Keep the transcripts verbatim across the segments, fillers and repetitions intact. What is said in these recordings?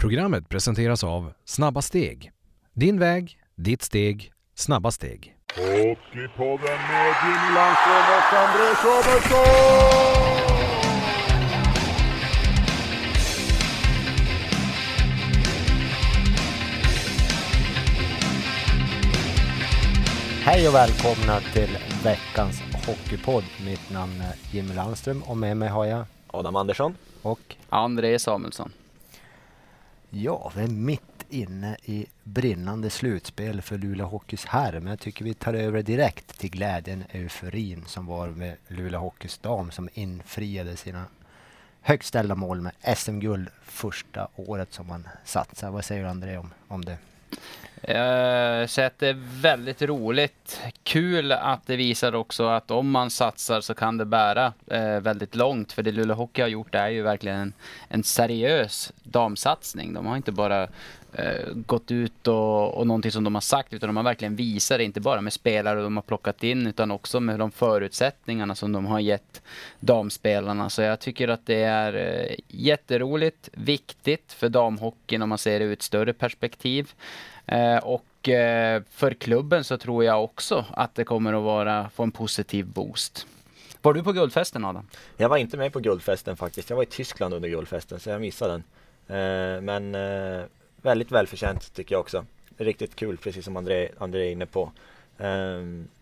Programmet presenteras av Snabba Steg. Din väg, ditt steg, snabba steg. Hockeypodden med Jimmy Landström och André Robertsson! Hej och välkomna till veckans hockeypodd. Mitt namn är Jimmy Landström och med mig har jag Adam Andersson och André Samuelsson. Ja, vi är mitt inne i brinnande slutspel för Luleå Hockeys här. Men jag tycker vi tar över direkt till glädjen, euforin som var med Luleå Hockeys dam som infriade sina högt ställda mål med S M-guld första året som man satsar. Vad säger du André om, om det? Jag ser att det är väldigt roligt. Kul att det visar också att om man satsar så kan det bära eh, väldigt långt. För det Luleå Hockey har gjort är ju verkligen en, en seriös damsatsning. De har inte bara eh, gått ut och, och någonting som de har sagt, utan de har verkligen visat det, inte bara med spelare de har plockat in utan också med de förutsättningarna som de har gett damspelarna. Så jag tycker att det är eh, jätteroligt, viktigt för damhockeyn om man ser det ur ett större perspektiv. Eh, och eh, för klubben så tror jag också att det kommer att vara, få en positiv boost. Var du på guldfesten, Adam? Jag var inte med på guldfesten faktiskt. Jag var i Tyskland under guldfesten så jag missade den. Eh, men eh, väldigt välförtjänt tycker jag också. Riktigt kul, precis som André, André är inne på. Eh,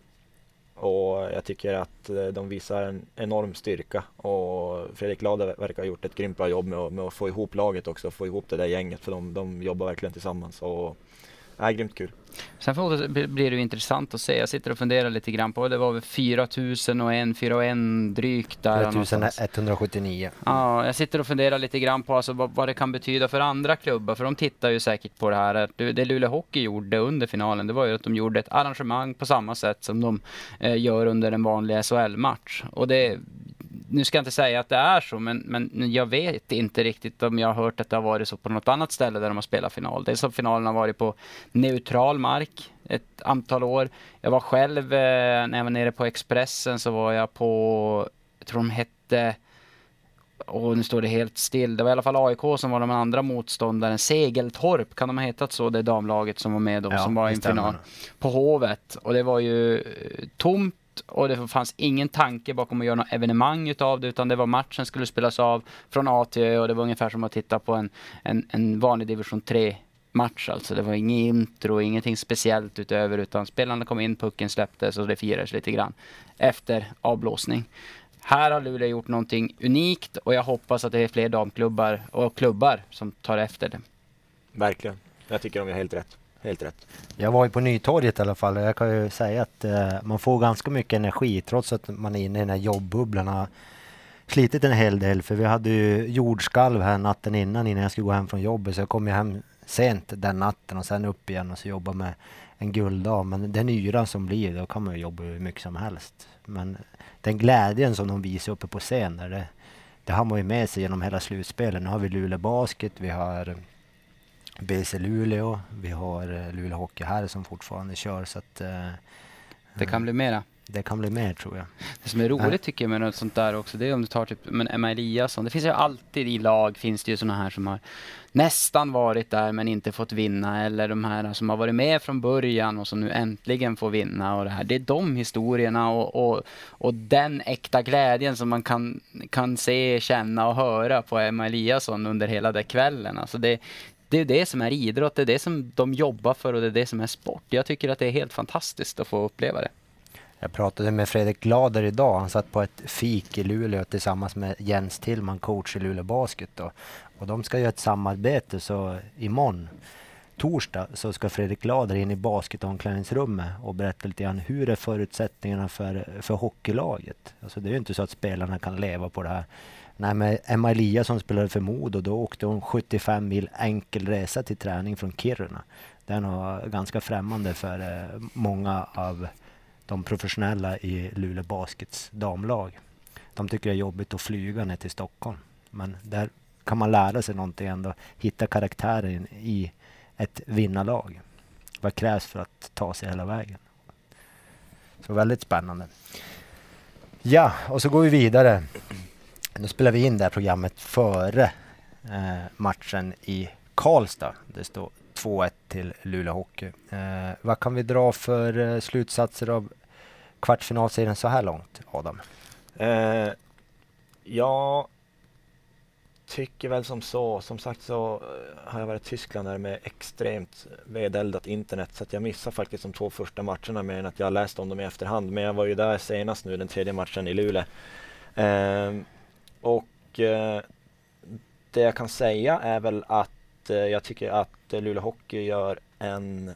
och jag tycker att de visar en enorm styrka. Och Fredrik Lader verkar ha gjort ett grymt bra jobb med att, med att få ihop laget också. Få ihop det där gänget, för de, de jobbar verkligen tillsammans. Och är grymt kul. Sen får det, blir det ju intressant att se. Jag sitter och funderar lite grann på det. Var väl fyra tusen och en, fyra och en drygt där. fyra tusen etthundrasjuttionio. Ja, jag sitter och funderar lite grann på alltså vad, vad det kan betyda för andra klubbar. För de tittar ju säkert på det här. Det, det Luleå Hockey gjorde under finalen, det var ju att de gjorde ett arrangemang på samma sätt som de eh, gör under en vanlig S H L-match. Och det, nu ska jag inte säga att det är så, men, men jag vet inte riktigt om jag har hört att det har varit så på något annat ställe där de har spelat final. Det är som finalen har varit på neutral mark ett antal år. Jag var själv, eh, när jag var nere på Expressen så var jag på, jag tror de hette, och nu står det helt still. Det var i alla fall A I K som var de andra motståndaren. Segeltorp kan de ha hetat så, det damlaget som var med då, ja, som var i en final på Hovet. Och det var ju tomt. Och det fanns ingen tanke bakom att göra något evenemang utav det, utan det var matchen skulle spelas av från A till Ö, och det var ungefär som att titta på en, en, en vanlig division tre match. Alltså det var ingen intro, ingenting speciellt utöver, utan spelarna kom in, pucken släpptes och det firades lite grann efter avblåsning. Här har Luleå gjort någonting unikt och jag hoppas att det är fler damklubbar och klubbar som tar efter det. Verkligen, jag tycker de är helt rätt. Helt rätt. Jag var ju på Nytorget i alla fall och jag kan ju säga att eh, man får ganska mycket energi trots att man är inne i den här jobbbubblan och har slitit en hel del. För vi hade ju jordskalv här natten innan innan jag skulle gå hem från jobbet, så jag kom ju hem sent den natten och sen upp igen och så jobba med en gulddag. Men den yra som blir, då kan man ju jobba hur mycket som helst. Men den glädjen som de visar uppe på scen, det, det har man ju med sig genom hela slutspelen. Nu har vi Luleå Basket, vi har B C Luleå, vi har Luleå Hockey här som fortfarande kör, så att eh, det kan bli mera. Det kan bli mer, tror jag. Det som är roligt Nej. tycker jag med något sånt där också, det är om du tar typ men Emma Eliasson. Det finns ju alltid i lag, finns det ju såna här som har nästan varit där men inte fått vinna, eller de här som har varit med från början och som nu äntligen får vinna, och det här. Det är de historierna och, och, och den äkta glädjen som man kan, kan se, känna och höra på Emma Eliasson under hela den kvällen. Alltså det Det är det som är idrott, det är det som de jobbar för och det är det som är sport. Jag tycker att det är helt fantastiskt att få uppleva det. Jag pratade med Fredrik Lader idag. Han satt på ett fik i Luleå tillsammans med Jens Tillman, coach i Luleå Basket. Då. Och de ska göra ett samarbete, så imorgon, torsdag, så ska Fredrik Lader in i basketomklädningsrummet och berätta lite grann hur är förutsättningarna för, för hockeylaget. Alltså det är ju inte så att spelarna kan leva på det här. Nej, men Emma Eliasson spelade för Modo, då åkte hon sjuttiofem mil enkel resa till träning från Kiruna. Det är nog ganska främmande för eh, många av de professionella i Luleå Baskets damlag. De tycker det är jobbigt att flyga ner till Stockholm. Men där kan man lära sig någonting ändå. Hitta karaktären i ett vinnarlag. Vad krävs för att ta sig hela vägen. Så väldigt spännande. Ja, och så går vi vidare. Nu spelar vi in det här programmet före eh, matchen i Karlstad. Det står två ett till Luleå Hockey. Eh, vad kan vi dra för eh, slutsatser av kvartsfinalserien så här långt, Adam? Eh, jag tycker väl som så. Som sagt så har jag varit i Tyskland där med extremt vedeldat internet, så att jag missar faktiskt de två första matcherna mer än att jag har läst om dem i efterhand. Men jag var ju där senast nu, den tredje matchen i Luleå. Eh, och eh, det jag kan säga är väl att eh, jag tycker att Luleå Hockey gör en,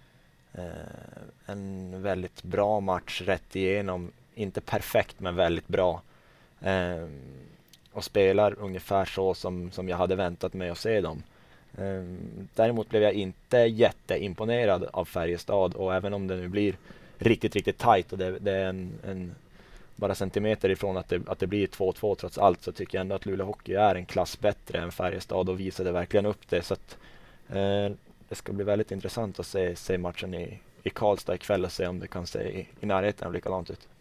eh, en väldigt bra match rätt igenom. Inte perfekt, men väldigt bra. Eh, och spelar ungefär så som, som jag hade väntat mig att se dem. Eh, däremot blev jag inte jätteimponerad av Färjestad, och även om det nu blir riktigt, riktigt tajt och det, det är en, en bara centimeter ifrån att det, att det blir två två trots allt, så tycker jag ändå att Luleå Hockey är en klass bättre än Färjestad och visade verkligen upp det. Så att, eh, det ska bli väldigt intressant att se, se matchen i, i Karlstad ikväll och se om det kan se i, i närheten av likadant ut.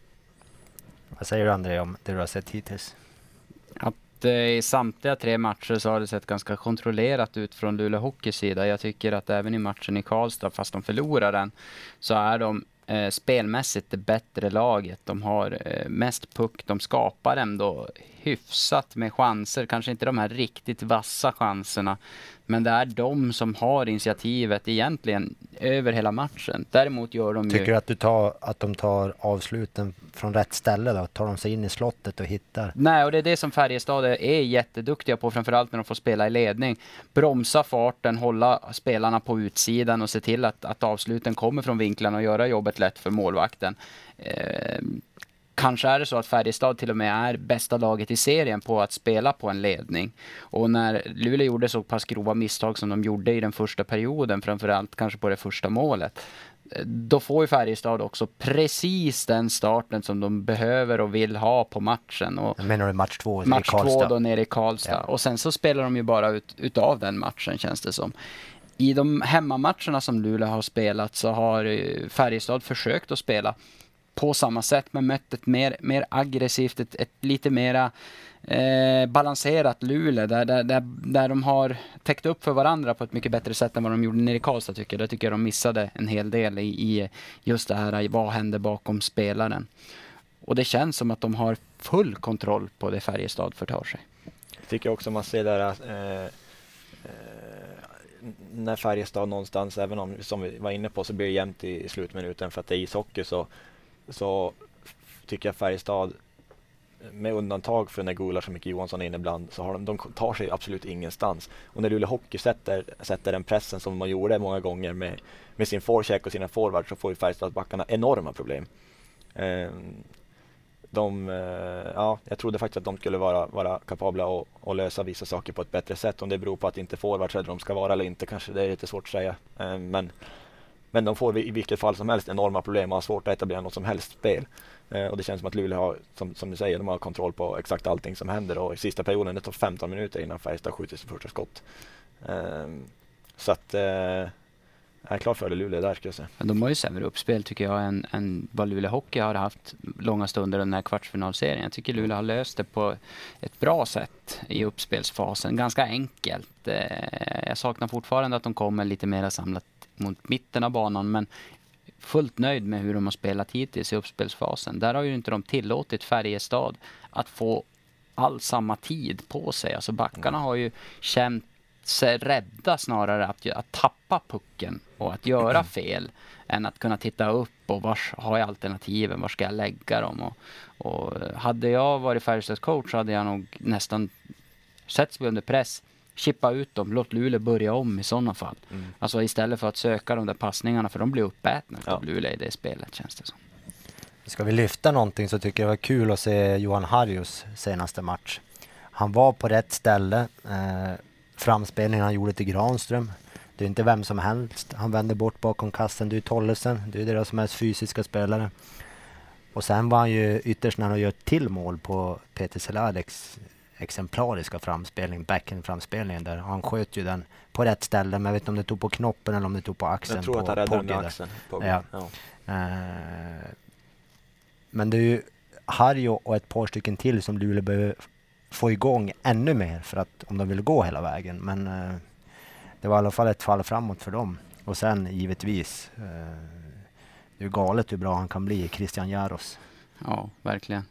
Vad säger du, André, om det du har sett hittills? Att eh, i samtliga tre matcher så har det sett ganska kontrollerat ut från Luleå Hockeys sida. Jag tycker att även i matchen i Karlstad, fast de förlorar den, så är de eh, spelmässigt det bättre laget. De har eh, mest puck, de skapar ändå hyfsat med chanser. Kanske inte de här riktigt vassa chanserna, men det är de som har initiativet egentligen över hela matchen. Däremot gör de Tycker ju... du att, du tar, att de tar avsluten från rätt ställe då? Tar de sig in i slottet och hittar? Nej, och det är det som Färjestad är jätteduktiga på, framförallt när de får spela i ledning. Bromsa farten, hålla spelarna på utsidan och se till att, att avsluten kommer från vinklarna och göra jobbet lätt för målvakten. Eh, Kanske är det så att Färjestad till och med är bästa laget i serien på att spela på en ledning. Och när Luleå gjorde så pass grova misstag som de gjorde i den första perioden, framförallt kanske på det första målet, då får ju Färjestad också precis den starten som de behöver och vill ha på matchen. Och jag menar du match två match i Karlstad? två då nere i Karlstad. Ja. Och sen så spelar de ju bara ut, utav den matchen, känns det som. I de hemmamatcherna som Luleå har spelat så har Färjestad försökt att spela på samma sätt, men mött ett mer, mer aggressivt, ett, ett lite mera eh, balanserat Luleå där, där, där, där de har täckt upp för varandra på ett mycket bättre sätt än vad de gjorde nere i Karlstad, tycker jag. Där tycker jag de missade en hel del i, i just det här, i vad händer bakom spelaren. Och det känns som att de har full kontroll på det Färjestad förtar sig. Jag tycker också man ser där att eh, eh, när Färjestad någonstans, även om som vi var inne på, så blir det jämnt i slutminuten för att det är ishockey, så så tycker jag Färjestad, med undantag för när Gular som Micke Johansson är inne ibland, så har de, de tar sig absolut ingenstans. Och när Luleå Hockey sätter, sätter den pressen som man gjorde många gånger med, med sin forecheck och sina forwards, så får ju Färjestadsbackarna enorma problem. Eh, de, eh, ja, jag trodde faktiskt att de skulle vara, vara kapabla att, att lösa vissa saker på ett bättre sätt. Om det beror på att inte forwards är de ska vara eller inte, kanske det är lite svårt att säga. Eh, men Men de får i vilket fall som helst enorma problem och har svårt att etablera något som helst spel. Eh, och det känns som att Luleå har, som, som du säger, de har kontroll på exakt allting som händer. Och i sista perioden, det tar femton minuter innan Färjestad skjuter sitt första skott. Eh, så att, eh, jag är klar för det Luleå där, ska jag säga. Men de har ju sämre uppspel tycker jag än, än vad Luleå Hockey har haft långa stunder den här kvartsfinalserien. Jag tycker Luleå har löst det på ett bra sätt i uppspelsfasen. Ganska enkelt. Eh, jag saknar fortfarande att de kommer lite mer samlat mot mitten av banan, men fullt nöjd med hur de har spelat hittills i uppspelsfasen. Där har ju inte de tillåtit Färjestad att få all samma tid på sig. Alltså backarna har ju känt sig rädda snarare att, att tappa pucken och att göra fel än att kunna titta upp och var har jag alternativen, var ska jag lägga dem. Och, och hade jag varit Färjestads coach så hade jag nog nästan sett mig under press, chippa ut dem, låt Luleå börja om i sådana fall. Mm. Alltså istället för att söka de där passningarna, för de blir uppätna av ja. Luleå i det spelet, känns det som. Ska vi lyfta någonting så tycker jag det var kul att se Johan Harjus senaste match. Han var på rätt ställe. Eh, framspelningen han gjorde till Granström. Det är inte vem som helst. Han vände bort bakom kassen. Du är Tollesen. Du är deras mest fysiska spelare. Och sen var han ju ytterst när han gör ett till mål på Peter Celadeks exemplariska framspelning, backhand-framspelningen där. Han sköt ju den på rätt ställe, men jag vet inte om det tog på knoppen eller om det tog på axeln. Jag tror på, att han räddade med axeln. Ja. Ja. Uh, men det är ju Harjo och ett par stycken till som Luleå behöver få igång ännu mer för att om de vill gå hela vägen. Men uh, det var i alla fall ett fall framåt för dem. Och sen givetvis, eh, det är galet hur bra han kan bli, Christian Jaros. Ja, verkligen.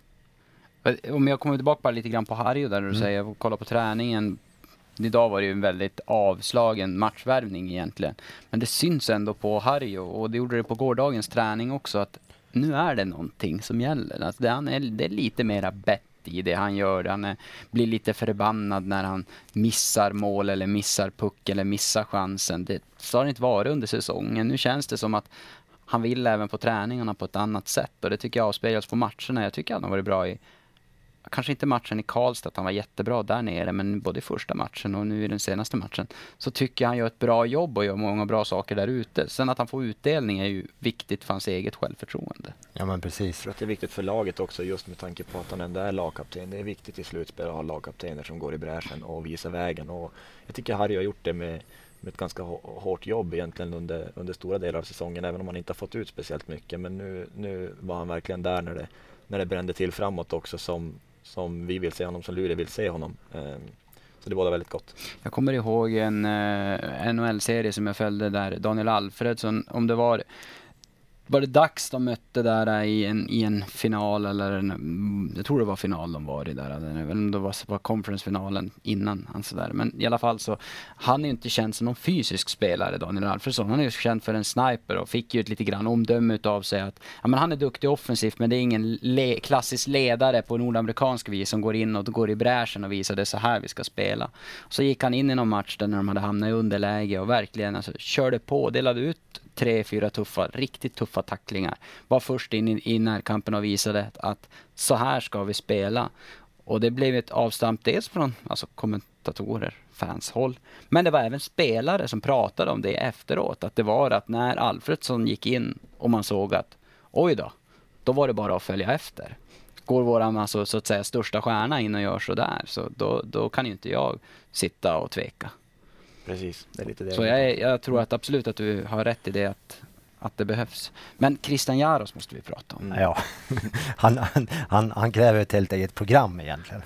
Om jag kommer tillbaka bara lite grann på Harry där du mm. säger, kolla på träningen. Idag var det ju en väldigt avslagen matchvärvning egentligen. Men det syns ändå på Harry, och det gjorde det på gårdagens träning också, att nu är det någonting som gäller. Alltså det, han är, det är lite mera bett i det han gör. Han är, blir lite förbannad när han missar mål eller missar puck eller missar chansen. Det har inte varit under säsongen. Nu känns det som att han vill även på träningarna på ett annat sätt, och det tycker jag avspeglas på matcherna. Jag tycker att han har varit bra i, kanske inte matchen i Karlstad, att han var jättebra där nere, men både i första matchen och nu i den senaste matchen så tycker jag han gör ett bra jobb och gör många bra saker där ute. Sen att han får utdelning är ju viktigt för hans eget självförtroende. Ja, men precis. För att det är viktigt för laget också, just med tanke på att han ändå är lagkapten. Det är viktigt i slutspel att ha lagkaptener som går i bräschen och visar vägen, och jag tycker Harry har gjort det med, med ett ganska hårt jobb egentligen under, under stora delar av säsongen, även om han inte har fått ut speciellt mycket. Men nu, nu var han verkligen där när det, när det brände till framåt också, som som vi vill se honom, som Luleå vill se honom. Så det var väldigt gott. Jag kommer ihåg en uh, N H L-serie som jag följde där Daniel Alfredsson, om det var var det dags de mötte där i en, i en final, eller en, jag tror det var final de var i där, eller om det var, var conference-finalen innan han sådär. Men i alla fall så, han är ju inte känd som någon fysisk spelare, Daniel Alfredsson. Han är ju känd för en sniper och fick ju ett lite grann omdöme utav sig att ja, men han är duktig offensivt, men det är ingen le- klassisk ledare på nordamerikansk vis som går in och går i bräschen och visar det så här vi ska spela. Så gick han in i någon match där när de hade hamnat i underläge och verkligen alltså, körde på, delade ut tre, fyra tuffa, riktigt tuffa tacklingar. Var först in i, i närkampen och visade att, att så här ska vi spela. Och det blev ett avstamp dels från alltså, kommentatorer, fans håll. Men det var även spelare som pratade om det efteråt. Att det var att när Alfredsson gick in och man såg att oj då, då var det bara att följa efter. Går våran alltså, så att säga största stjärna in och gör så där, så då, då kan ju inte jag sitta och tveka. Precis, det är lite det. Så jag, jag tror att absolut att du har rätt i det, att, att det behövs. Men Christian Jaros måste vi prata om. Mm. Ja, han, han, han, han kräver ett helt eget program egentligen.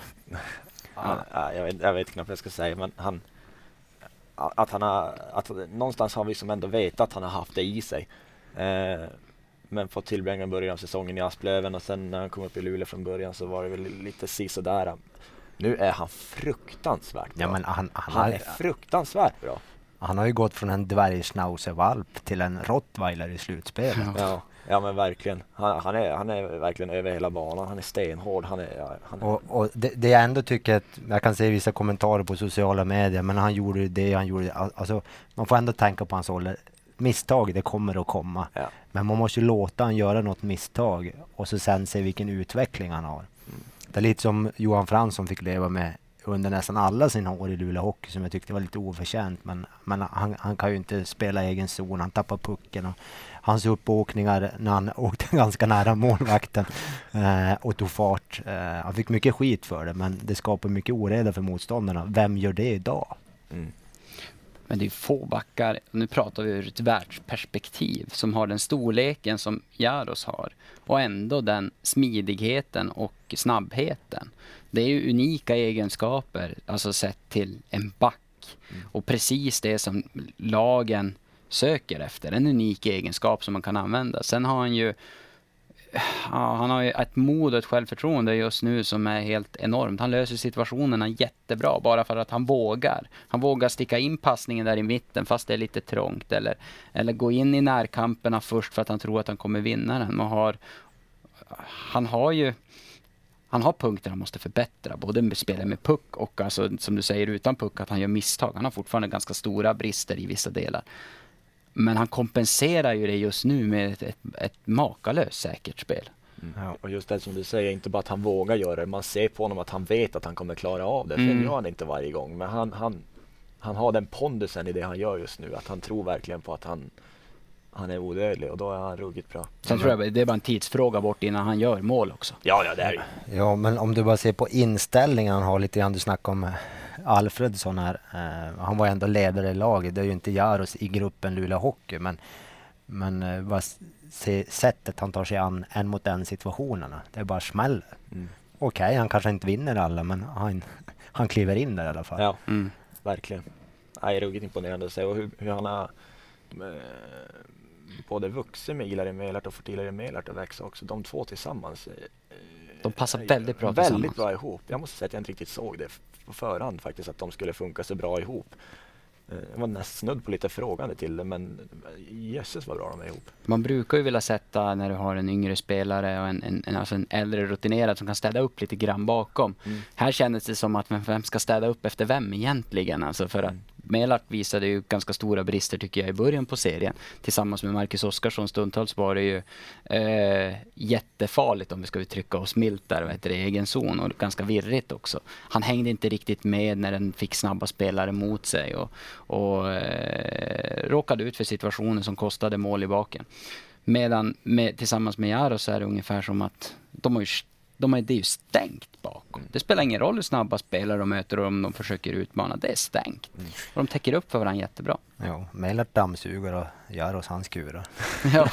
Ja, jag, vet, jag vet knappt vad jag ska säga, men han, att han har, att någonstans har vi som ändå vet att han har haft det i sig. Eh, men fått tillbringa början av säsongen i Asplöven, och sen när han kom upp i Luleå från början så var det väl lite sisådär. Nu är han fruktansvärt bra. Ja, men han, han, han är fruktansvärt bra. Han har ju gått från en dvärgschnauservalp till en rottweiler i slutspelet. Ja, ja men verkligen. Han, han, är, han är verkligen över hela banan. Han är stenhård. Han är, han är... Och, och det, det jag ändå tycker att, jag kan se vissa kommentarer på sociala medier, men han gjorde det han gjorde. Alltså, man får ändå tänka på hans ålder. Misstag, det kommer att komma. Ja. Men man måste ju låta han göra något misstag och så sen se vilken utveckling han har. Mm. Det är lite som Johan Fransson fick leva med under nästan alla sina år i Luleå Hockey, som jag tyckte var lite oförtjänt. Men, men han, han kan ju inte spela egen zon, han tappar pucken. Och hans uppåkningar när han åkte ganska nära målvakten eh, och tog fart. Eh, han fick mycket skit för det, men det skapar mycket oreda för motståndarna. Vem gör det idag? Mm. Men det är få backar, nu pratar vi ur ett världsperspektiv, som har den storleken som Jaros har. Och ändå den smidigheten och snabbheten. Det är ju unika egenskaper, alltså sett till en back. Mm. Och precis det som lagen söker efter, en unik egenskap som man kan använda. Sen har han ju Ja, han har ju ett mod och ett självförtroende just nu som är helt enormt. Han löser situationerna jättebra bara för att han vågar. Han vågar sticka in passningen där i mitten fast det är lite trångt. Eller, eller gå in i närkamperna först för att han tror att han kommer vinna den. Man har, han har ju han har punkter han måste förbättra. Både med spelet med puck och alltså, som du säger utan puck, att han gör misstag. Han har fortfarande ganska stora brister i vissa delar. Men han kompenserar ju det just nu med ett, ett, ett makalöst säkert spel. Mm. Ja, och just det som du säger, inte bara att han vågar göra det. Man ser på honom att han vet att han kommer klara av det. Sen mm. gör han inte varje gång. Men han, han, han har den pondusen i det han gör just nu. Att han tror verkligen på att han, han är odödlig. Och då är han ruggigt bra. Sen tror jag det är bara en tidsfråga bort innan han gör mål också. Ja, ja det är det. Ja, men om du bara ser på inställningen han har lite grann, du snackar om Alfredsson här. Uh, han var ändå ledare i laget. Det är ju inte Jaros i gruppen Luleå Hockey, men, men uh, bara se sättet han tar sig an en mot en situationerna. Det är bara smäller. Mm. Okej, okay, han kanske inte vinner alla, men han, han kliver in där i alla fall. Ja, mm. verkligen. är ruggigt imponerande att se och hur, hur han har eh, både vuxit med Ilari Melart och fått Ilari Melart att växa också. De två tillsammans. Eh, De passar väldigt bra väldigt tillsammans. bra ihop. Jag måste säga att jag inte riktigt såg det på förhand faktiskt, att de skulle funka så bra ihop. Jag var nästan snudd på lite frågande till det, men jösses vad bra de är ihop. Man brukar ju vilja sätta när du har en yngre spelare och en, en, en, alltså en äldre rutinerad som kan städa upp lite grann bakom. Mm. Här kändes det som att vem ska städa upp efter vem egentligen? Alltså för att Melart visade ju ganska stora brister tycker jag i början på serien. Tillsammans med Marcus Oskarsson stundtals var det ju eh, jättefarligt om vi ska uttrycka oss milt där, vet du, i egen zon och ganska virrigt också. Han hängde inte riktigt med när den fick snabba spelare mot sig och, och eh, råkade ut för situationer som kostade mål i baken. Medan med, tillsammans med Jaro så är det ungefär som att de har ju De är, det är ju stängt bakom. Det spelar ingen roll hur snabba spelare de möter och om de försöker utmana. Det är stängt. Mm. Och de täcker upp för varandra jättebra. Ja, Melart dammsuger och Jaros handskurar. Ja.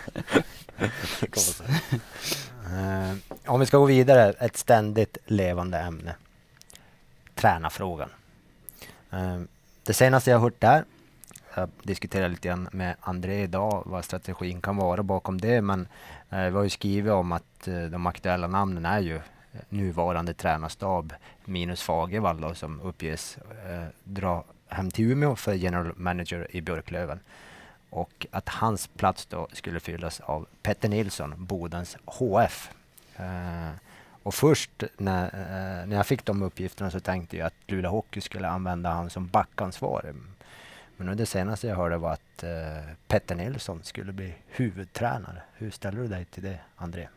uh, om vi ska gå vidare, ett ständigt levande ämne. Tränarfrågan. Uh, det senaste jag har hört där, jag diskuterade lite grann med André idag vad strategin kan vara bakom det, men eh, vi har ju skrivit om att eh, de aktuella namnen är ju nuvarande tränarstab minus Fagervall då, som uppges eh, dra hem till Umeå för general manager i Björklöven, och att hans plats då skulle fyllas av Petter Nilsson, Bodens H F. Eh, och först när, eh, när jag fick de uppgifterna så tänkte jag att Luleå Hockey skulle använda han som backansvarig. Men nu det senaste jag hörde var att eh, Petter Nilsson skulle bli huvudtränare. Hur ställer du dig till det, André?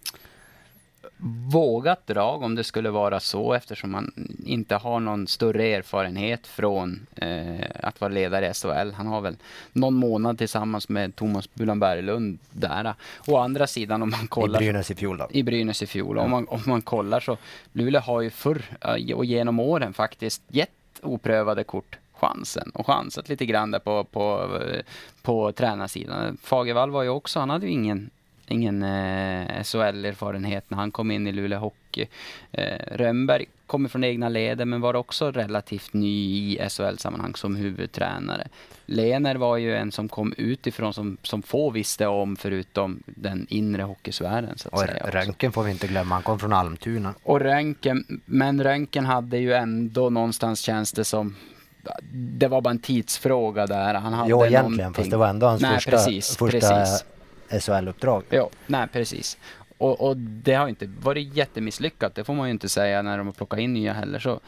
Vågat drag om det skulle vara så, eftersom man inte har någon större erfarenhet från eh, att vara ledare i S H L. Han har väl någon månad tillsammans med Thomas Bulan Berglund där. Å andra sidan om man kollar... I Brynäs i fjol då? I Brynäs i fjol. Ja. Om, man, om man kollar så Luleå har ju förr och genom åren faktiskt gett oprövade kort chansen och chansat lite grann där på, på, på tränarsidan. Fagervall var ju också, han hade ju ingen, ingen eh, S H L-erfarenhet när han kom in i Luleå Hockey. Eh, Rönnberg kommer från egna leder men var också relativt ny i S H L-sammanhang som huvudtränare. Lehner var ju en som kom utifrån som, som få visste om förutom den inre hockeysfären så att och säga. Röntgen får vi inte glömma, han kom från Almtuna. Och Röntgen, men Röntgen hade ju ändå någonstans känns det som det var bara en tidsfråga där. Han hade jo, egentligen, någonting. Fast det var ändå hans nej, första, precis, första precis. S H L-uppdrag. Ja, nej, precis. Och, och det har inte varit jättemisslyckat. Det får man ju inte säga när de har plockat in nya heller. Så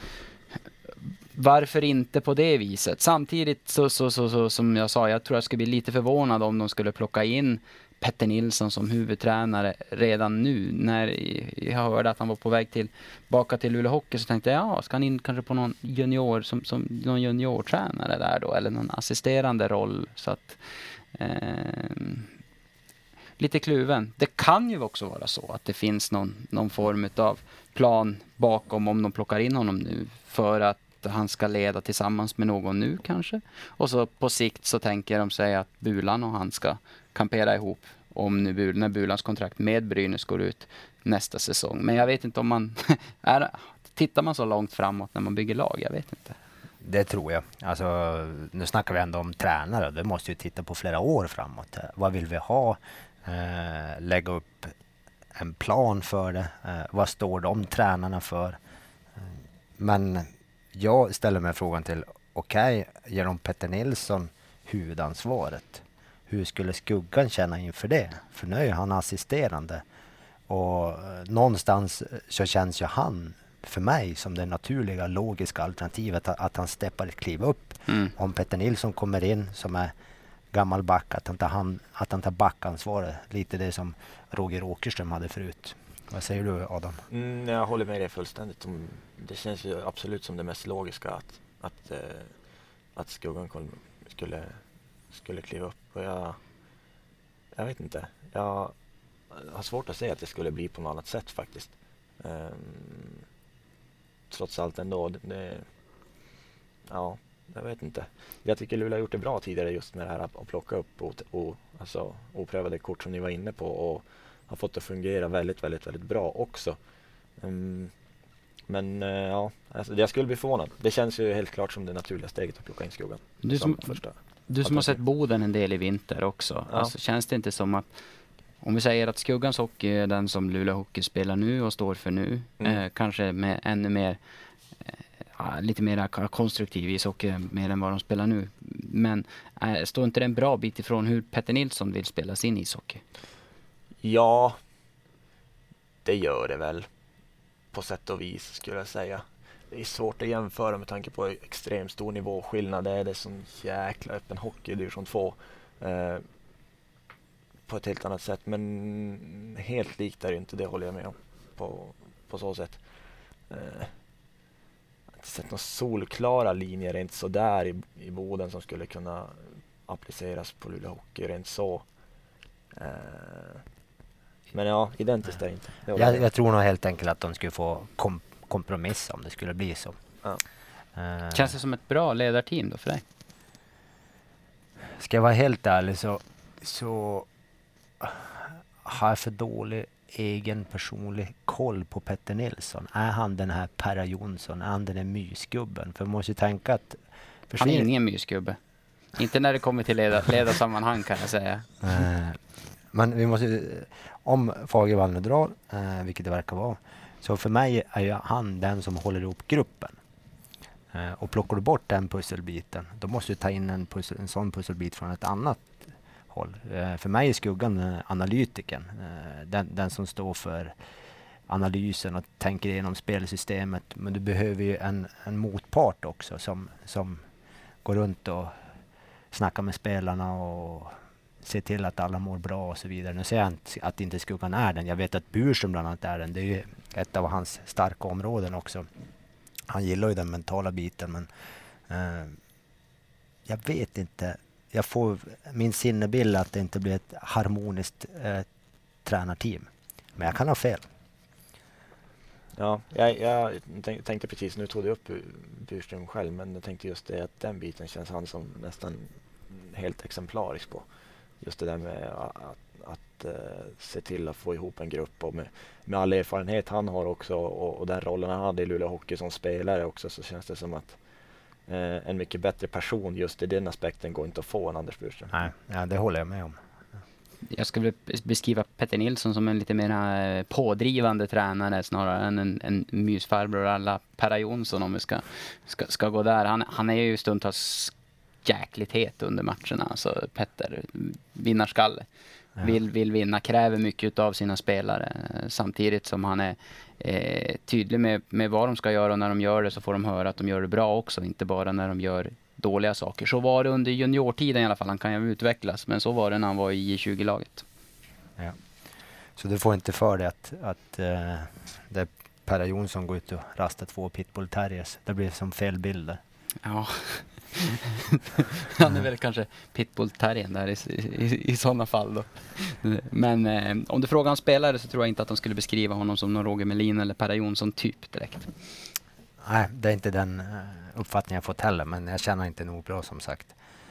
varför inte på det viset? Samtidigt så, så, så, så som jag sa, jag tror jag skulle bli lite förvånad om de skulle plocka in Petter Nilsson som huvudtränare redan nu. När jag hörde att han var på väg tillbaka till Luleå Hockey så tänkte jag, ja, ska han in kanske på någon junior som, som någon juniortränare där då, eller någon assisterande roll, så att eh, lite kluven. Det kan ju också vara så att det finns någon, någon form av plan bakom om de plockar in honom nu för att han ska leda tillsammans med någon nu kanske. Och så på sikt så tänker de sig att Bulan och han ska kampera ihop om nu, när Bulans kontrakt med Brynäs går ut nästa säsong. Men jag vet inte om man är, tittar man så långt framåt när man bygger lag, jag vet inte. Det tror jag. Alltså, nu snackar vi ändå om tränare. Det måste ju titta på flera år framåt. Vad vill vi ha? Eh, lägga upp en plan för det. Eh, vad står de tränarna för? Eh, men jag ställer mig frågan till, okej, okay, ger de Petter Nilsson huvudansvaret? Hur skulle Skuggan känna inför det? För nu är han assisterande. Och eh, någonstans så känns ju han för mig som det naturliga, logiska alternativet att, att han steppar ett kliv upp. Mm. Om Petter Nilsson kommer in som är gammal back, att han tar, hand, att han tar backansvaret. Lite det som Roger Åkerström hade förut. Vad säger du, Adam? Mm, jag håller med dig fullständigt. Det känns ju absolut som det mest logiska att, att, eh, att Skuggan skulle, skulle kliva upp. Och jag, jag vet inte. Jag har svårt att säga att det skulle bli på något annat sätt faktiskt. Um, trots allt ändå. Det, ja, jag vet inte. Jag tycker Luleå har gjort det bra tidigare just med det här att plocka upp och, och, alltså, oprövade kort som ni var inne på och har fått det att fungera väldigt, väldigt, väldigt bra också. Um, men eh, ja, alltså, jag skulle bli förvånad. Det känns ju helt klart som det naturliga steget att plocka in Skuggan. Du som, som första. Du som har sett Boden en del i vinter också. Ja. Alltså, känns det inte som att, om vi säger att Skuggans hockey är den som Luleå Hockey spelar nu och står för nu, mm. eh, kanske med ännu mer eh, lite mer konstruktiv ishockey mer än vad de spelar nu. Men eh, står inte det en bra bit ifrån hur Petter Nilsson vill spela sin ishockey? Ja, det gör det väl på sätt och vis, skulle jag säga. Det är svårt att jämföra med tanke på extremt stor nivåskillnad. Det är det som jäkla öppen hockey, division två. Eh, på ett helt annat sätt. Men helt likt är det inte, det håller jag med om. På, på så sätt. Eh, jag har inte sett några solklara linjer rent så där i, i Boden som skulle kunna appliceras på Luleå Hockey rent så. Eh, men ja, identiskt är det inte. Det jag, jag tror nog helt enkelt att de skulle få kom, kompromissa om det skulle bli så. Ja. Uh, Känns det som ett bra ledarteam då för dig? Ska jag vara helt ärlig så, så har jag för dålig egen personlig koll på Petter Nilsson. Är han den här Perra Jonsson? Är han den här mysgubben? För man måste ju tänka att... Han är ingen mysgubbe. Inte när det kommer till leda, ledarsammanhang kan jag säga. Uh, men vi måste... Om Fagervall nu drar, uh, vilket det verkar vara, så för mig är ju han den som håller ihop gruppen. Uh, och plockar du bort den pusselbiten, då måste du ta in en, pussel, en sån pusselbit från ett annat håll. Uh, för mig är Skuggan uh, analytiken. Uh, den, den som står för analysen och tänker igenom spelsystemet. Men du behöver ju en, en motpart också som, som går runt och snackar med spelarna och ser till att alla mår bra och så vidare. Nu säger jag inte att inte Skuggan är den. Jag vet att Burström bland annat är den. Det är ju ett av hans starka områden också. Han gillar ju den mentala biten, men eh, jag vet inte. Jag får min sinnebild att det inte blir ett harmoniskt eh, tränarteam. Men jag kan ha fel. Ja, jag, jag tänkte precis, nu tog du upp Burström själv, men jag tänkte just det att den biten känns han som nästan helt exemplarisk på. Just det där med att, att uh, se till att få ihop en grupp och med, med all erfarenhet han har också och, och den rollen han hade i Luleå Hockey som spelare också, så känns det som att uh, en mycket bättre person just i den aspekten går inte att få en Anders Burström. Nej, ja, det håller jag med om. Jag skulle beskriva Petter Nilsson som en lite mer pådrivande tränare snarare än en, en mysfarbror alla Perra Jonsson, om vi ska, ska, ska gå där. Han, han är ju stundtals jäkligt het under matcherna. Alltså Petter, vinnarskalle. Ja. Vill, vill vinna, kräver mycket av sina spelare. Samtidigt som han är eh, tydlig med, med vad de ska göra, och när de gör det så får de höra att de gör det bra också. Inte bara när de gör dåliga saker. Så var det under juniortiden i alla fall. Han kan ju utvecklas. Men så var det när han var i J tjugo-laget. Ja. Så du får inte för dig att, att uh, det Perra Jonsson går ut och rastar två pitbull terriers. Det blir som fel bilder. Ja. Han är väl kanske pitbull-terriern där i, i, i sådana fall då. Men eh, om du frågar om spelare så tror jag inte att de skulle beskriva honom som någon Roger Melin eller Perra Jonsson typ direkt. Nej, det är inte den uh, uppfattningen jag fått heller, men jag känner inte nog bra som sagt.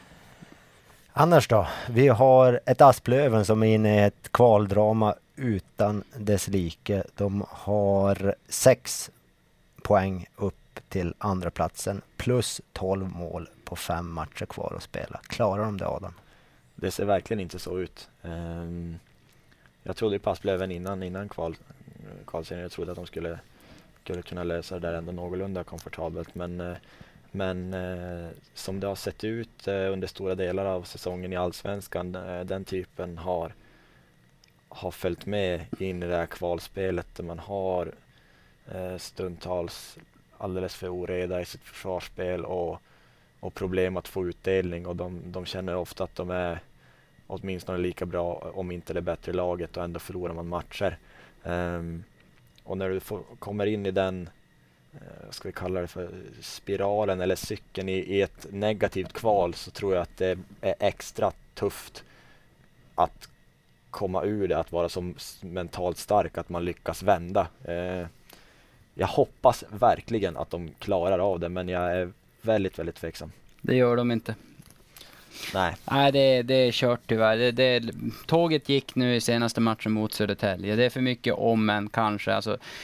Annars då? Vi har ett Asplöven som är inne i ett kvaldrama utan dess like. De har sex poäng upp till andra platsen plus tolv mål på fem matcher kvar att spela. Klarar de det, Adam? Det ser verkligen inte så ut. Um, jag trodde ju på Asplöven innan, innan kval, kvalserien. Jag trodde att de skulle, skulle kunna lösa det där ändå någorlunda komfortabelt. Men, uh, men uh, som det har sett ut uh, under stora delar av säsongen i Allsvenskan, uh, den typen har, har följt med in i det här kvalspelet där man har uh, stundtals alldeles för oreda i sitt försvarsspel och, och problem att få utdelning, och de, de känner ofta att de är åtminstone lika bra, om inte det bättre laget, och ändå förlorar man matcher. Um, och när du får, kommer in i den, uh, ska vi kalla det för spiralen eller cykeln i, i ett negativt kval, så tror jag att det är extra tufft att komma ur det, att vara så mentalt stark att man lyckas vända. Uh, Jag hoppas verkligen att de klarar av det, men jag är väldigt, väldigt tveksam. Det gör de inte. Nej. Nej, det, det är kört tyvärr. Det, det, tåget gick nu i senaste matchen mot Södertälje. Det är för mycket om än kanske. Alltså,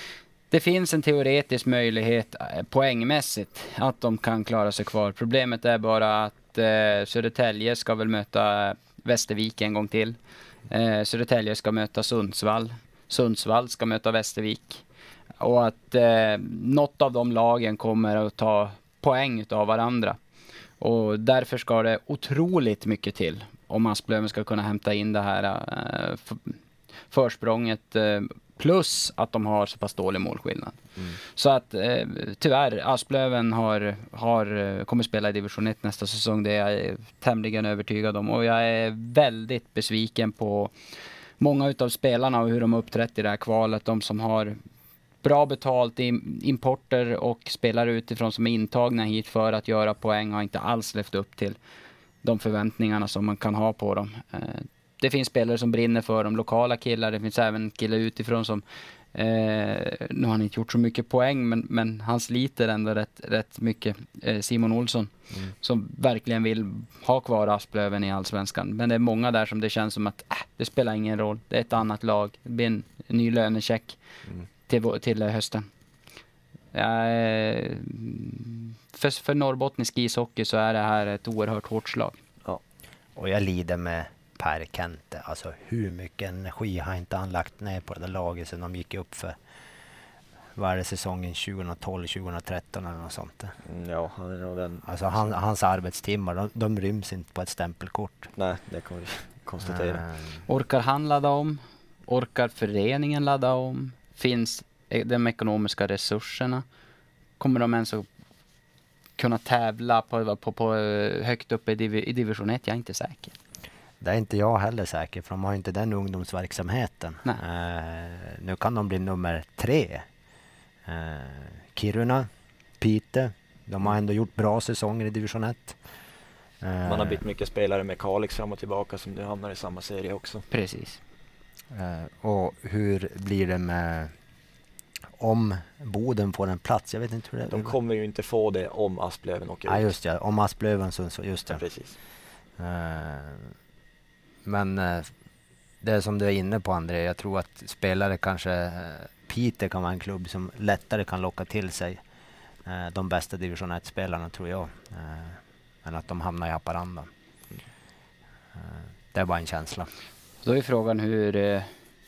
det finns en teoretisk möjlighet poängmässigt att de kan klara sig kvar. Problemet är bara att eh, Södertälje ska väl möta Västervik en gång till. Eh, Södertälje ska möta Sundsvall. Sundsvall ska möta Västervik. Och att eh, något av de lagen kommer att ta poäng av varandra. Och därför ska det otroligt mycket till om Asplöven ska kunna hämta in det här eh, för, försprånget. Eh, plus att de har så pass dålig målskillnad. Mm. Så att eh, tyvärr, Asplöven har, har, kommer spela i division ett nästa säsong. Det är jag tämligen övertygad om. Och jag är väldigt besviken på många utav spelarna och hur de uppträtt i det här kvalet. De som har bra betalt i importer och spelare utifrån som är intagna hit för att göra poäng har inte alls levt upp till de förväntningarna som man kan ha på dem. Eh, Det finns spelare som brinner för de lokala killar. Det finns även killar utifrån som eh, nu har han inte gjort så mycket poäng men, men han sliter ändå rätt, rätt mycket. Eh, Simon Olsson mm. som verkligen vill ha kvar Asplöven i Allsvenskan. Men det är många där som det känns som att äh, det spelar ingen roll. Det är ett annat lag. Det blir en ny lönecheck mm. till, till hösten. Eh, för, för norrbottnisk ishockey så är det här ett oerhört hårt slag. Ja. Och jag lider med Per Kente. Alltså hur mycket energi har inte han lagt ner på det där laget sedan de gick upp för varje säsongen tjugohundratolv tjugohundratretton eller något sånt. Mm, ja, han är nog den. Alltså han, hans arbetstimmar, de, de ryms inte på ett stämpelkort. Nej, det kan vi konstatera. Mm. Orkar han ladda om? Orkar föreningen ladda om? Finns de ekonomiska resurserna? Kommer de ens att kunna tävla på, på, på högt uppe i, div, i division ett? Jag är inte säker. Det är inte jag heller säker, för de har inte den ungdomsverksamheten. Uh, nu kan de bli nummer tre. Uh, Kiruna, Pite, de har ändå gjort bra säsonger i division ett. Uh, Man har bytt mycket spelare med Kalix fram och tillbaka som nu hamnar i samma serie också. Precis. Uh, och hur blir det med om Boden får en plats? Jag vet inte hur det är. De kommer ju inte få det om Asplöven åker ut. Ja, just det. Om Asplöven så just det. Ja, precis. Uh, Men eh, det är som du är inne på, André. Jag tror att spelare kanske... Eh, Piteå kan vara en klubb som lättare kan locka till sig eh, de bästa division ett-spelarna, tror jag. Eh, än att de hamnar i Haparanda. Eh, det är bara en känsla. Då är frågan hur eh,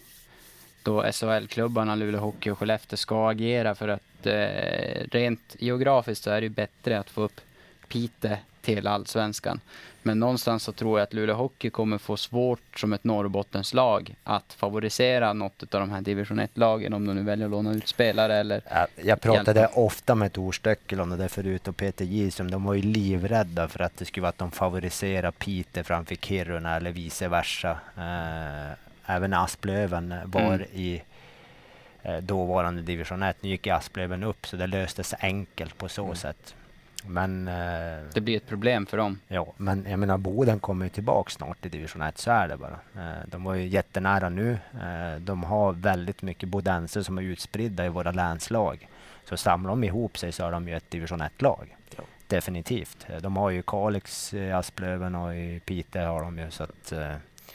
då S H L-klubbarna Luleå Hockey och Skellefteå ska agera. För att eh, rent geografiskt så är det ju bättre att få upp Piteå till Allsvenskan. Men någonstans så tror jag att Luleå Hockey kommer få svårt som ett Norrbottenslag att favorisera något av de här division ett-lagen om de nu väljer att låna ut spelare eller... Jag, jag pratade hjälpa. ofta med Tor Stöckel om det där förut och Peter Gilström. De var ju livrädda för att det skulle vara att de favoriserar Piteå framför Kiruna eller vice versa. Eh, även Asplöven var mm. i eh, dåvarande division ett. Nu gick Asplöven upp så det löstes enkelt på så mm. sätt. Men, eh, det blir ett problem för dem. Ja, men jag menar Boden kommer ju tillbaka snart i division ett, så är det bara. Eh, de var ju jättenära nu. Eh, de har väldigt mycket bodenser som är utspridda i våra länslag. Så samlar de ihop sig så har de ju ett division ett-lag. Ja. Definitivt. De har ju Kalix, Asplöven och i Piteå har de ju så att... Eh,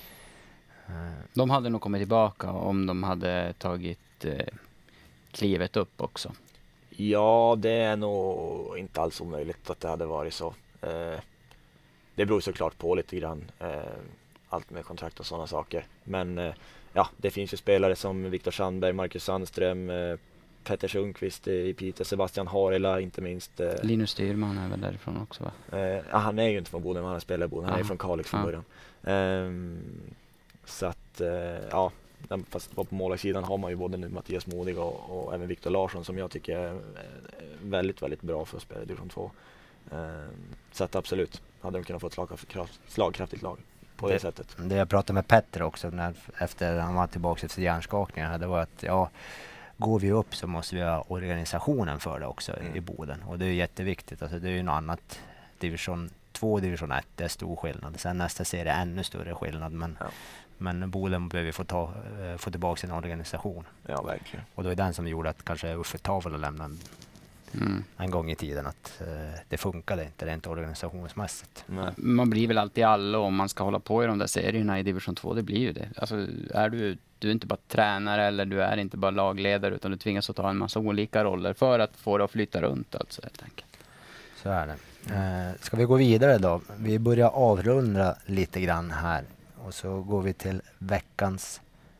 de hade nog kommit tillbaka om de hade tagit eh, klivet upp också. Ja, det är nog inte alls omöjligt att det hade varit så. Eh, det beror såklart på lite grann. Eh, allt med kontrakt och sådana saker. Men eh, ja, det finns ju spelare som Viktor Sandberg, Marcus Sandström, eh, Petter Sundqvist i Piteå, Sebastian Harila inte minst. Eh, Linus Styrman är väl därifrån också, va? Eh, ja, han är ju inte från Boden, men han spelar i Boden. Han Aha. är från Kalix från ja. början. Eh, så att, eh, ja. Fast på målvaktssidan har man ju både nu Mattias Modig och, och även Viktor Larsson som jag tycker är väldigt, väldigt bra för att spela i division två. Um, så att absolut, hade de kunnat få ett slagkraftigt, slagkraftigt lag på det, det sättet. Det jag pratade med Petter också när, efter han var tillbaka efter hjärnskakningar, det var att ja, går vi upp så måste vi ha organisationen för det också mm. i Boden. Och det är jätteviktigt. Alltså, det är ju något annat. Division två, division ett, det är stor skillnad. Sen nästa serie är ännu större skillnad. Men ja. Men Boden behöver få, ta, få tillbaka sin organisation. Ja, verkligen. Och då är den som gjorde att kanske Uffe Tavel lämnade mm. en gång i tiden att eh, det funkade inte rent organisationsmässigt. Nej. Man blir väl alltid alla om man ska hålla på i de där serierna i division två, det blir ju det. Alltså är du, du är inte bara tränare eller du är inte bara lagledare utan du tvingas att ta en massa olika roller för att få det att flytta runt alltså helt enkelt. Så är det. Eh, ska vi gå vidare då? Vi börjar avrunda lite grann här och så går vi till veckans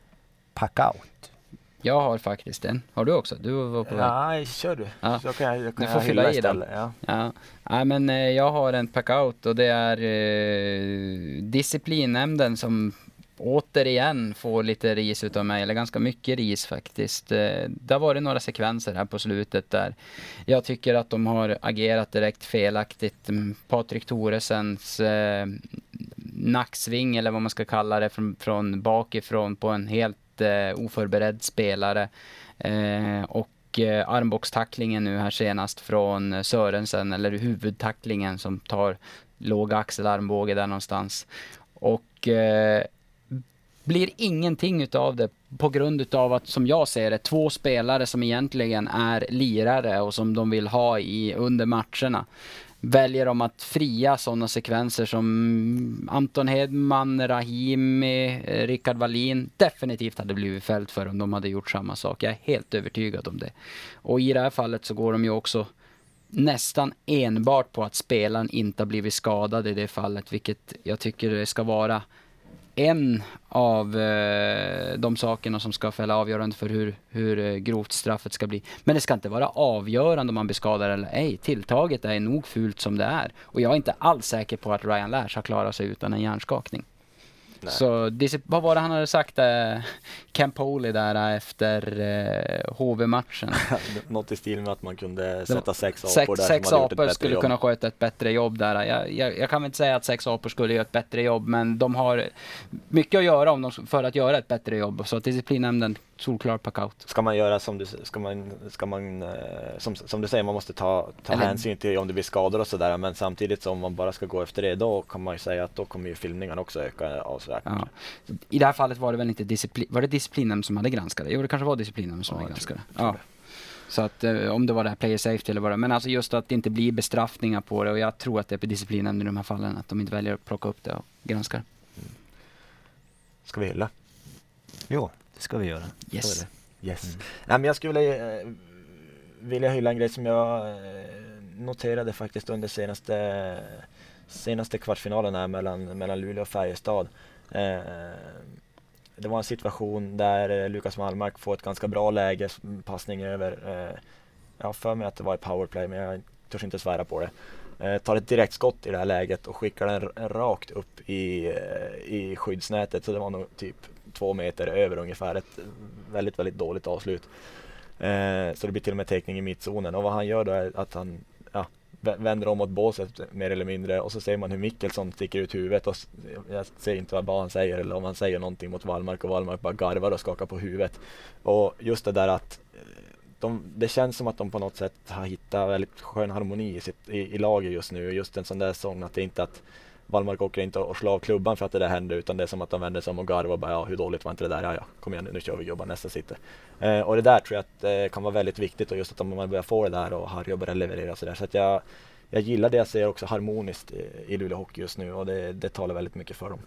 packout. Jag har faktiskt en. Har du också? Du var på väg. Ja, kör du. Ja. Så kan jag, kan Du får jag fylla i den. Ja. Ja. Nej, men eh, jag har en packout och det är eh, disciplinnämnden som återigen får lite ris utav mig, eller ganska mycket ris faktiskt. Eh, det har varit några sekvenser här på slutet där jag tycker att de har agerat direkt felaktigt. Patrik Thoresens eh, nacksving eller vad man ska kalla det från, från bakifrån på en helt oförberedd spelare eh, och eh, armbågstacklingen nu här senast från Sörensen, eller huvudtacklingen som tar låg axelarmbåge där någonstans och eh, blir ingenting utav det på grund utav att, som jag ser det, två spelare som egentligen är lirare och som de vill ha i under matcherna väljer de att fria sådana sekvenser som Anton Hedman, Rahimi, Rickard Wallin definitivt hade blivit fällt för om de hade gjort samma sak. Jag är helt övertygad om det. Och i det här fallet så går de ju också nästan enbart på att spelaren inte har blivit skadad i det fallet, vilket jag tycker det ska vara en av eh, de sakerna som ska fälla avgörande för hur, hur eh, grovt straffet ska bli. Men det ska inte vara avgörande om man blir skadad eller ej. Tilltaget är nog fult som det är. Och jag är inte alls säker på att Ryan Lash har klarat sig utan en hjärnskakning. Nej. Så vad var det han hade sagt eh, Campoli där efter eh, H V-matchen? Något i stil med att man kunde sätta sex apor sex, där sex som hade gjort ett apor bättre skulle jobb. kunna sköta ett bättre jobb där. Jag, jag, jag kan väl inte säga att sex apor skulle göra ett bättre jobb, men de har mycket att göra om de, för att göra ett bättre jobb. Så att disciplinnämnden solklar packout. Ska man göra som du, ska man, ska man, eh, som, som du säger, man måste ta, ta Eller, hänsyn till om det blir skador och sådär, men samtidigt som man bara ska gå efter det, då kan man ju säga att då kommer ju filmningen också öka avsevärt. Ja. I det här fallet var det väl inte disciplin, var det disciplinnämnden som hade granskat det? Jo, det kanske var disciplinnämnden som Ja, hade granskat det. tror Ja. Så att eh, om det var det här player safety eller vad det, men alltså just att det inte blir bestraffningar på det, och jag tror att det är på disciplinnämnden i de här fallen, att de inte väljer att plocka upp det och granskar. Mm. Ska vi hylla? Jo, det ska vi göra. Yes. Yes. Mm. Nej, men jag skulle vilja, eh, vilja hylla en grej som jag eh, noterade faktiskt under senaste senaste kvartsfinalen här mellan, mellan Luleå och Färjestad. Eh, det var en situation där eh, Lukas Wallmark får ett ganska bra läge, passning över. Eh, jag har för mig att det var ett powerplay, men jag törs inte svära på det. Eh, tar ett direkt skott i det här läget och skickar den r- rakt upp i, eh, i skyddsnätet, så det var nog typ två meter över ungefär. Ett väldigt, väldigt dåligt avslut. Eh, så det blir till och med täckning i mittzonen. Och vad han gör då är att han ja, vänder om mot båset mer eller mindre. Och så ser man hur Mikkelsson sticker ut huvudet. Och jag ser inte vad han säger eller om han säger någonting mot Wallmark. Och Wallmark bara garvar och skakar på huvudet. Och just det där att de, det känns som att de på något sätt har hittat väldigt skön harmoni i, sitt, i, i laget just nu. Just en sån där sång att det inte att Wallmark åker inte och slår av klubban för att det där händer, utan det är som att de vänder sig om och garvar och bara, ja, hur dåligt var inte det där? Ja, ja, kom igen nu, nu kör vi, jobbar nästa sitter. Eh, och det där tror jag att eh, kan vara väldigt viktigt, och just att man börjar få det där och Harry börjar leverera så där. Så att jag, jag gillar det jag ser också harmoniskt i, i Luleå Hockey just nu, och det, det talar väldigt mycket för dem.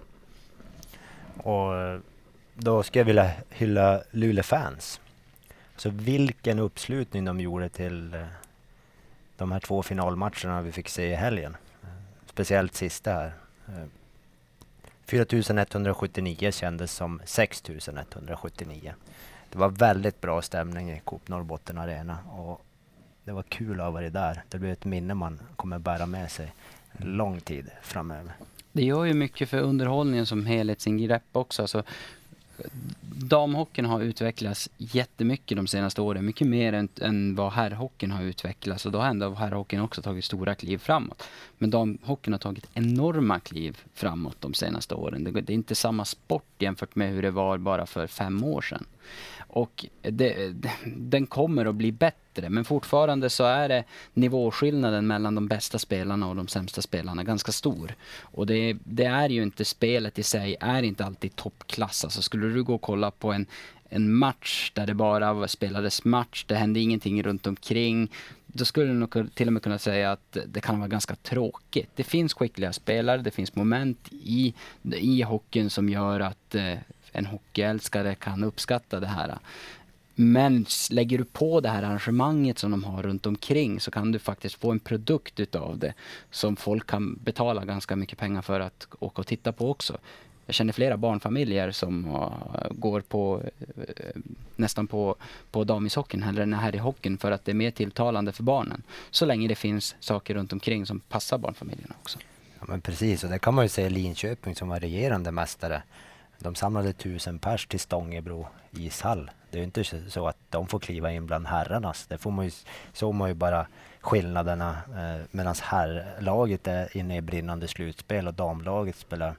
Och då ska jag vilja hylla Luleå fans. Så vilken uppslutning de gjorde till eh, de här två finalmatcherna vi fick se i helgen. Speciellt sista här. fyra tusen etthundrasjuttionio kändes som sex tusen etthundrasjuttionio. Det var väldigt bra stämning i Coop Norrbotten Arena. Och det var kul att vara där. Det blir ett minne man kommer bära med sig lång tid framöver. Det gör ju mycket för underhållningen som helhetsingrepp också. Alltså, damhockeyn har utvecklats jättemycket de senaste åren. Mycket mer än, än vad herrhockeyn har utvecklats. Och då har ändå herrhockeyn också tagit stora kliv framåt. Men damhockeyn har tagit enorma kliv framåt de senaste åren. Det, det är inte samma sport jämfört med hur det var bara för fem år sedan. Och det, den kommer att bli bättre, men fortfarande så är det nivåskillnaden mellan de bästa spelarna och de sämsta spelarna ganska stor. Och det, det är ju inte, spelet i sig är inte alltid toppklass. Alltså skulle du gå och kolla på en en match där det bara spelades match, det hände ingenting runt omkring, då skulle jag nog till och med kunna säga att det kan vara ganska tråkigt. Det finns skickliga spelare, det finns moment i, i hockeyn som gör att eh, en hockeyälskare kan uppskatta det här. Men lägger du på det här arrangemanget som de har runt omkring så kan du faktiskt få en produkt utav det som folk kan betala ganska mycket pengar för att åka och titta på också. Jag känner flera barnfamiljer som uh, går på uh, nästan på, på damishockeyn eller den här i hockeyn för att det är mer tilltalande för barnen. Så länge det finns saker runt omkring som passar barnfamiljerna också. Ja, men precis, och det kan man ju säga Linköping som var regerande mästare. De samlade tusen pers till Stångebro ishall. Det är ju inte så att de får kliva in bland herrarnas. Det får man ju, så man ju bara skillnaderna eh, medan herrlaget är inne i brinnande slutspel och damlaget spelar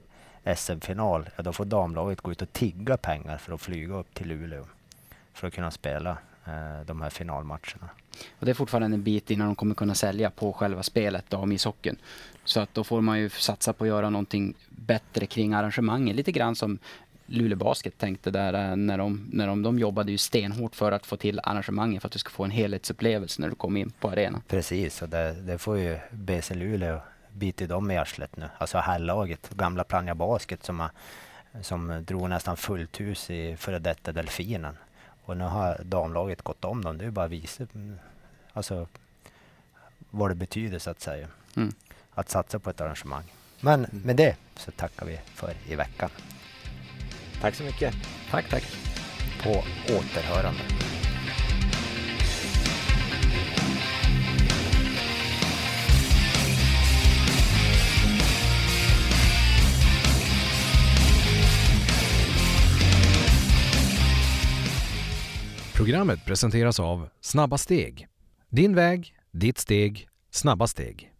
S M-final. Ja, då får damlaget gå ut och tigga pengar för att flyga upp till Luleå för att kunna spela eh, de här finalmatcherna. Och det är fortfarande en bit innan de kommer kunna sälja på själva spelet damishockeyn. Så att då får man ju satsa på att göra någonting bättre kring arrangemangen. Lite grann som Luleå Basket tänkte där när de, när de, de jobbade ju stenhårt för att få till arrangemangen för att du ska få en helhetsupplevelse när du kommer in på arenan. Precis, och det, det får ju B C Luleå bita dem i arslet nu. Alltså herrlaget, gamla Plannja Basket som, har, som drog nästan fullt hus i före detta Delfinen. Och nu har damlaget gått om dem. Det är ju bara att visa alltså, vad det betyder så att säga. Mm. Att satsa på ett arrangemang. Men mm. med det så tackar vi för i veckan. Tack så mycket. Tack, tack. På återhörande. Programmet presenteras av Snabba Steg. Din väg, ditt steg, snabba steg.